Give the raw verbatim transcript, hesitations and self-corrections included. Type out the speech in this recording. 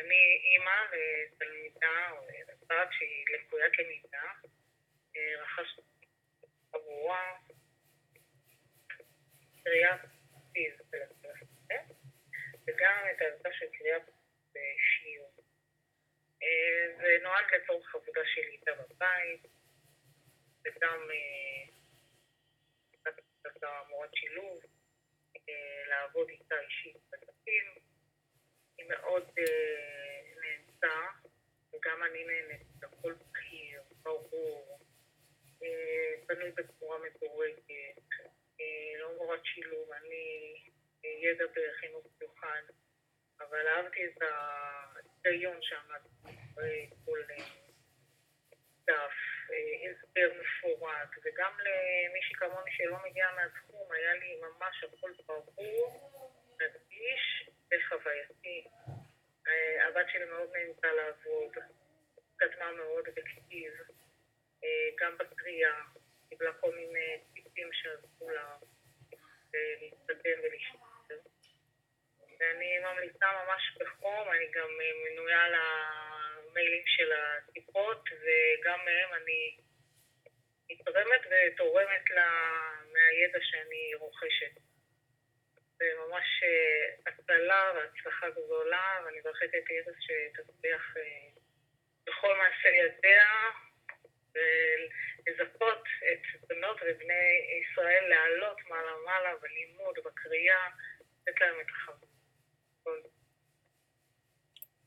אני אימא לתלמידה או לבת שהיא לקוית למידה, רכשתי עבורה קריאה פיזית וגם את העבודה של קריאה בשיעור. זה נועד לצורך עבודה שלי איתה בבית, וגם את המורת שילוב, לעבוד איתה אישית בדפים. היא מאוד נהנתה, וגם אני נהנית, הכל בהיר, ברור, בנוי בצורה מדורגת, לא מורת שילוב, אני ידע בחינוך מיוחד, אבל אהבתי את ההיגיון שעמד בכל דף, הסבר מפורט, וגם למישהי כמוני שלא מגיעה מהתחום, היה לי ממש הכל ברור, נדגיש וחווייתי. הבת שלי מאוד נהנתה לעבוד, קדמה מאוד בכתיב, גם בקריאה, קיבלה כל מיני טיפים שעזרו לה להתקדם ולהשתתף. ואני ממליצה ממש בחום, אני גם מנויה למיילים של הטיפות, וגם מהם אני מתרמת ותורמת לה מהידע שאני רוכשת. זה ממש הצלה והצלחה גדולה, ואני מברכת את ידע שתצליח בכל מעשה ידיה, ולזכות את בנות ובני ישראל לעלות מעלה מעלה בלימוד, בקריאה, לתת להם את החוויה.